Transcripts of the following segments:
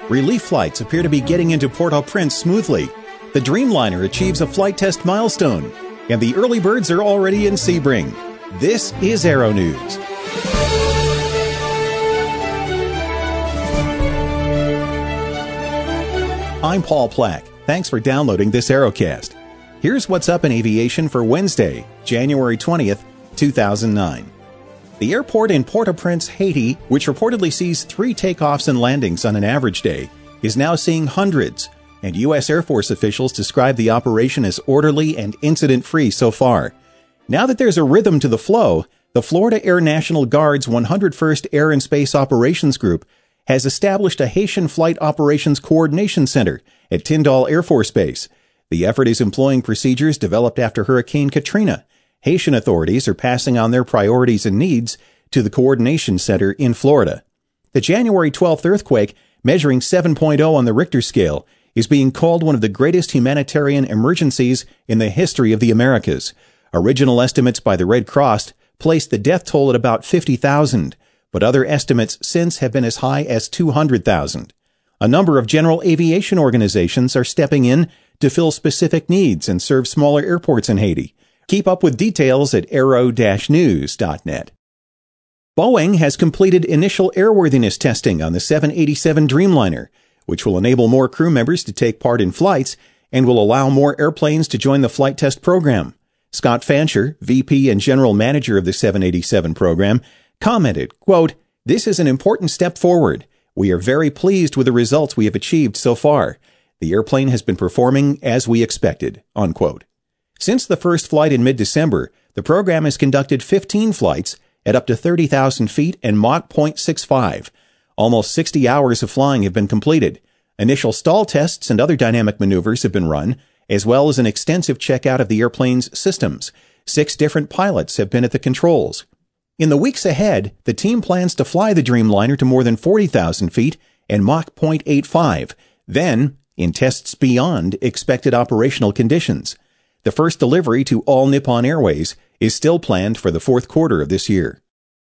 Relief flights appear to be getting into Port-au-Prince smoothly. The Dreamliner achieves a flight test milestone, and the early birds are already in Sebring. This is Aero News. I'm Paul Plack. Thanks for downloading this Aerocast. Here's what's up in aviation for Wednesday, January 20th, 2009. The airport in Port-au-Prince, Haiti, which reportedly sees 3 takeoffs and landings on an average day, is now seeing hundreds, and U.S. Air Force officials describe the operation as orderly and incident-free so far. Now that there's a rhythm to the flow, the Florida Air National Guard's 101st Air and Space Operations Group has established a Haitian Flight Operations Coordination Center at Tyndall Air Force Base. The effort is employing procedures developed after Hurricane Katrina. Haitian authorities are passing on their priorities and needs to the Coordination Center in Florida. The January 12th earthquake, measuring 7.0 on the Richter scale, is being called one of the greatest humanitarian emergencies in the history of the Americas. Original estimates by the Red Cross placed the death toll at about 50,000, but other estimates since have been as high as 200,000. A number of general aviation organizations are stepping in to fill specific needs and serve smaller airports in Haiti. Keep up with details at aero-news.net. Boeing has completed initial airworthiness testing on the 787 Dreamliner, which will enable more crew members to take part in flights and will allow more airplanes to join the flight test program. Scott Fancher, VP and General Manager of the 787 program, commented, quote, "This is an important step forward. We are very pleased with the results we have achieved so far. The airplane has been performing as we expected," unquote. Since the first flight in mid-December, the program has conducted 15 flights at up to 30,000 feet and Mach 0.65. Almost 60 hours of flying have been completed. Initial stall tests and other dynamic maneuvers have been run, as well as an extensive checkout of the airplane's systems. 6 different pilots have been at the controls. In the weeks ahead, the team plans to fly the Dreamliner to more than 40,000 feet and Mach 0.85, then in tests beyond expected operational conditions. The first delivery to All Nippon Airways is still planned for the fourth quarter of this year.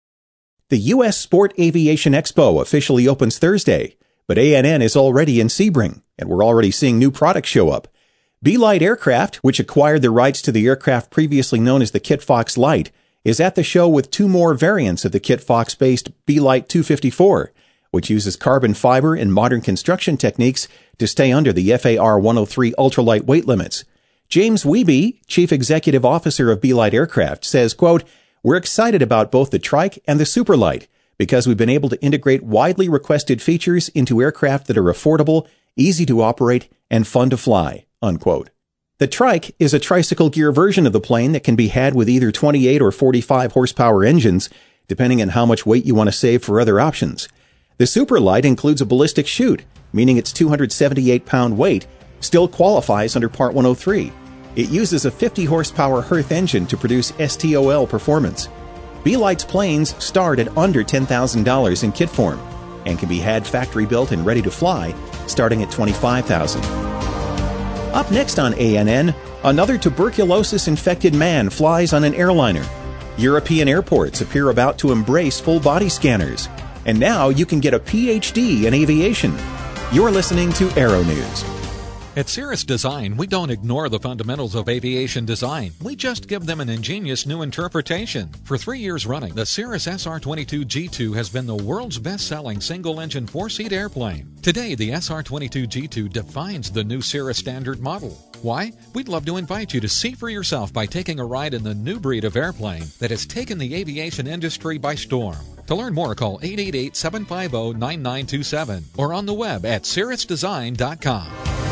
The U.S. Sport Aviation Expo officially opens Thursday, but ANN is already in Sebring, and we're already seeing new products show up. Belite Aircraft, which acquired the rights to the aircraft previously known as the Kit Fox Lite, is at the show with 2 more variants of the Kit Fox-based Belite 254, which uses carbon fiber and modern construction techniques to stay under the FAR 103 ultralight weight limits. James Wiebe, Chief Executive Officer of Belite Aircraft, says, quote, "We're excited about both the Trike and the Superlight because we've been able to integrate widely requested features into aircraft that are affordable, easy to operate, and fun to fly," unquote. The Trike is a tricycle gear version of the plane that can be had with either 28 or 45 horsepower engines, depending on how much weight you want to save for other options. The Superlight includes a ballistic chute, meaning its 278-pound weight still qualifies under Part 103. It uses a 50 horsepower Hirth engine to produce STOL performance. Belite's planes start at under $10,000 in kit form and can be had factory built and ready to fly starting at $25,000. Up next on ANN, another tuberculosis-infected man flies on an airliner. European airports appear about to embrace full-body scanners. And now you can get a PhD in aviation. You're listening to Aero News. At Cirrus Design, we don't ignore the fundamentals of aviation design. We just give them an ingenious new interpretation. For 3 years running, the Cirrus SR-22 G2 has been the world's best-selling single-engine 4-seat airplane. Today, the SR-22 G2 defines the new Cirrus standard model. Why? We'd love to invite you to see for yourself by taking a ride in the new breed of airplane that has taken the aviation industry by storm. To learn more, call 888-750-9927 or on the web at cirrusdesign.com.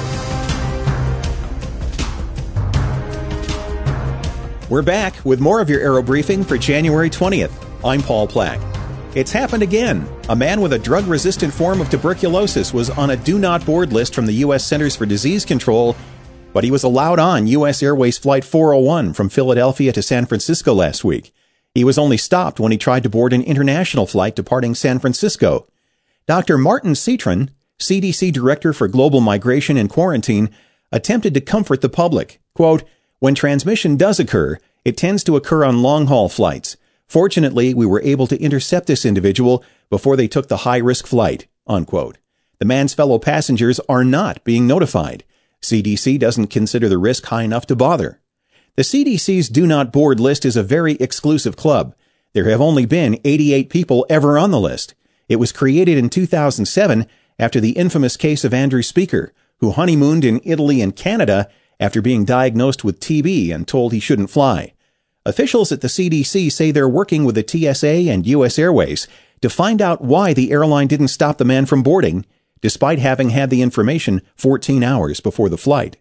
We're back with more of your Aero Briefing for January 20th. I'm Paul Plack. It's happened again. A man with a drug-resistant form of tuberculosis was on a do-not-board list from the U.S. Centers for Disease Control, but he was allowed on U.S. Airways Flight 401 from Philadelphia to San Francisco last week. He was only stopped when he tried to board an international flight departing San Francisco. Dr. Martin Citron, CDC Director for Global Migration and Quarantine, attempted to comfort the public. Quote, "When transmission does occur, it tends to occur on long-haul flights. Fortunately, we were able to intercept this individual before they took the high-risk flight," unquote. The man's fellow passengers are not being notified. CDC doesn't consider the risk high enough to bother. The CDC's Do Not Board list is a very exclusive club. There have only been 88 people ever on the list. It was created in 2007 after the infamous case of Andrew Speaker, who honeymooned in Italy and Canada after being diagnosed with TB and told he shouldn't fly. Officials at the CDC say they're working with the TSA and U.S. Airways to find out why the airline didn't stop the man from boarding, despite having had the information 14 hours before the flight.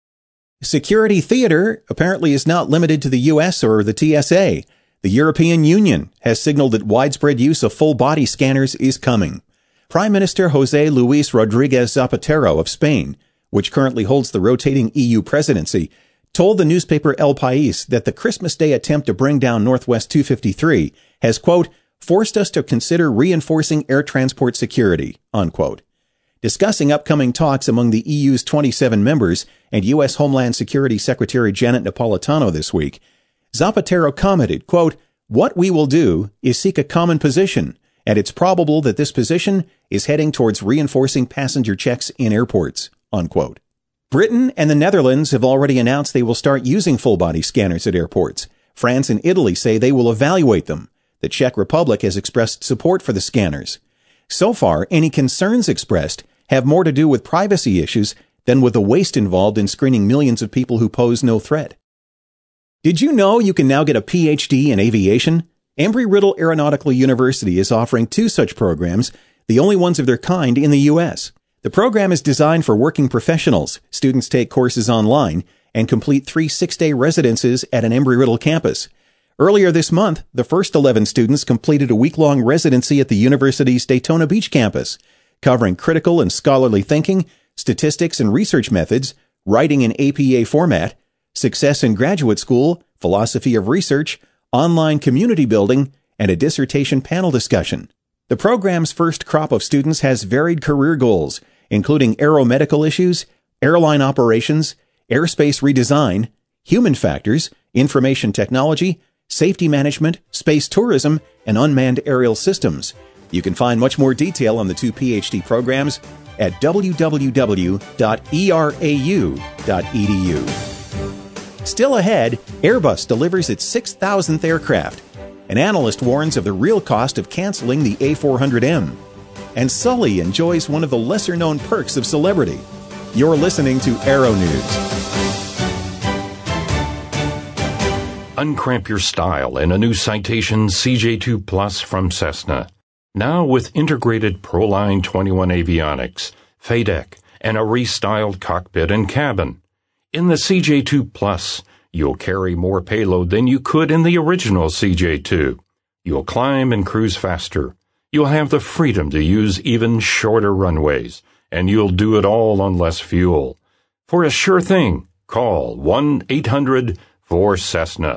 Security theater apparently is not limited to the U.S. or the TSA. The European Union has signaled that widespread use of full-body scanners is coming. Prime Minister José Luis Rodríguez Zapatero of Spain, which currently holds the rotating EU presidency, told the newspaper El País that the Christmas Day attempt to bring down Northwest 253 has, quote, forced us to consider reinforcing air transport security, unquote. Discussing upcoming talks among the EU's 27 members and U.S. Homeland Security Secretary Janet Napolitano this week, Zapatero commented, quote, what we will do is seek a common position, and it's probable that this position is heading towards reinforcing passenger checks in airports, unquote. Britain and the Netherlands have already announced they will start using full-body scanners at airports. France and Italy say they will evaluate them. The Czech Republic has expressed support for the scanners. So far, any concerns expressed have more to do with privacy issues than with the waste involved in screening millions of people who pose no threat. Did you know you can now get a PhD in aviation? Embry-Riddle Aeronautical University is offering 2 such programs, the only ones of their kind in the U.S. The program is designed for working professionals. Students take courses online and complete 3 6-day residences at an Embry-Riddle campus. Earlier this month, the first 11 students completed a week-long residency at the university's Daytona Beach campus, covering critical and scholarly thinking, statistics and research methods, writing in APA format, success in graduate school, philosophy of research, online community building, and a dissertation panel discussion. The program's first crop of students has varied career goals, including aeromedical issues, airline operations, airspace redesign, human factors, information technology, safety management, space tourism, and unmanned aerial systems. You can find much more detail on the 2 PhD programs at www.erau.edu. Still ahead, Airbus delivers its 6,000th aircraft. An analyst warns of the real cost of canceling the A400M. And Sully enjoys one of the lesser-known perks of celebrity. You're listening to Aero News. Uncramp your style in a new Citation CJ2 Plus from Cessna. Now with integrated Proline 21 avionics, FADEC, and a restyled cockpit and cabin. In the CJ2 Plus, you'll carry more payload than you could in the original CJ2. You'll climb and cruise faster. You'll have the freedom to use even shorter runways, and you'll do it all on less fuel. For a sure thing, call 1-800-4Cessna.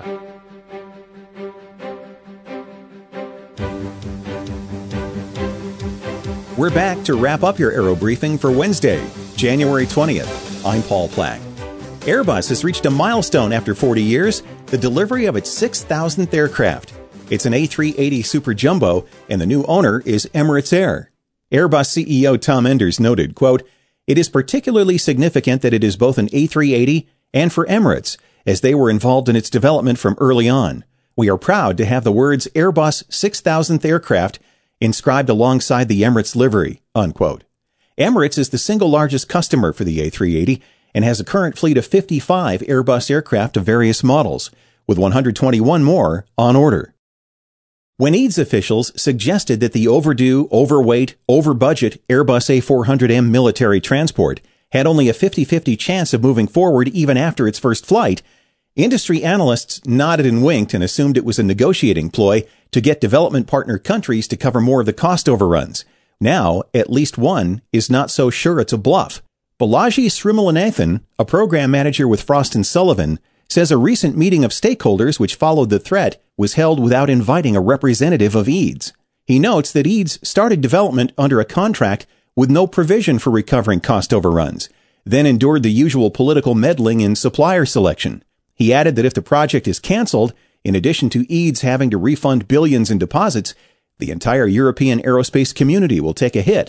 We're back to wrap up your Aero Briefing for Wednesday, January 20th. I'm Paul Plack. Airbus has reached a milestone after 40 years, the delivery of its 6,000th aircraft. It's an A380 Super Jumbo, and the new owner is Emirates Air. Airbus CEO Tom Enders noted, quote, it is particularly significant that it is both an A380 and for Emirates, as they were involved in its development from early on. We are proud to have the words Airbus 6,000th aircraft inscribed alongside the Emirates livery, unquote. Emirates is the single largest customer for the A380 and has a current fleet of 55 Airbus aircraft of various models, with 121 more on order. When EADS officials suggested that the overdue, overweight, over-budget Airbus A400M military transport had only a 50-50 chance of moving forward even after its first flight, industry analysts nodded and winked and assumed it was a negotiating ploy to get development partner countries to cover more of the cost overruns. Now, at least one is not so sure it's a bluff. Balaji Srimulanathan, a program manager with Frost & Sullivan, says a recent meeting of stakeholders which followed the threat was held without inviting a representative of EADS. He notes that EADS started development under a contract with no provision for recovering cost overruns, then endured the usual political meddling in supplier selection. He added that if the project is canceled, in addition to EADS having to refund billions in deposits, the entire European aerospace community will take a hit.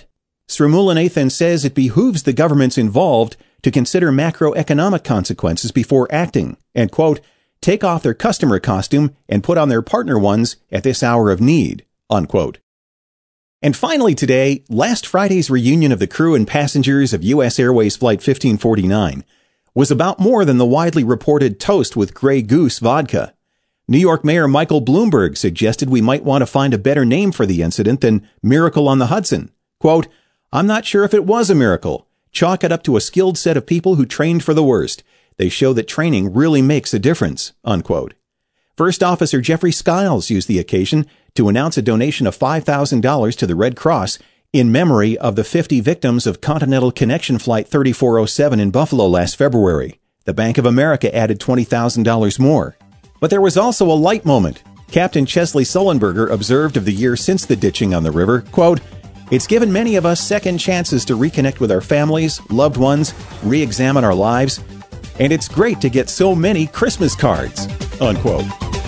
Srimulanathan says it behooves the governments involved to consider macroeconomic consequences before acting and, quote, take off their customer costume and put on their partner ones at this hour of need, unquote. And finally today, last Friday's reunion of the crew and passengers of U.S. Airways Flight 1549 was about more than the widely reported toast with Grey Goose vodka. New York Mayor Michael Bloomberg suggested we might want to find a better name for the incident than Miracle on the Hudson. Quote, I'm not sure if it was a miracle. Chalk it up to a skilled set of people who trained for the worst. They show that training really makes a difference, unquote. First Officer Jeffrey Skiles used the occasion to announce a donation of $5,000 to the Red Cross in memory of the 50 victims of Continental Connection Flight 3407 in Buffalo last February. The Bank of America added $20,000 more. But there was also a light moment. Captain Chesley Sullenberger observed of the year since the ditching on the river, quote, it's given many of us second chances to reconnect with our families, loved ones, re-examine our lives, and it's great to get so many Christmas cards, unquote.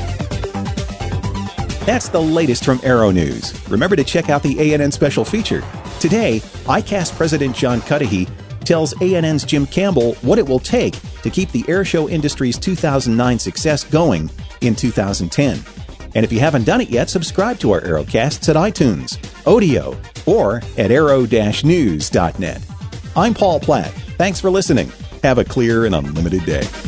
That's the latest from Aero News. Remember to check out the ANN special feature. Today, ICAST President John Cudahy tells ANN's Jim Campbell what it will take to keep the airshow industry's 2009 success going in 2010. And if you haven't done it yet, subscribe to our Aerocasts at iTunes, Odeo, or at aero-news.net. I'm Paul Platt. Thanks for listening. Have a clear and unlimited day.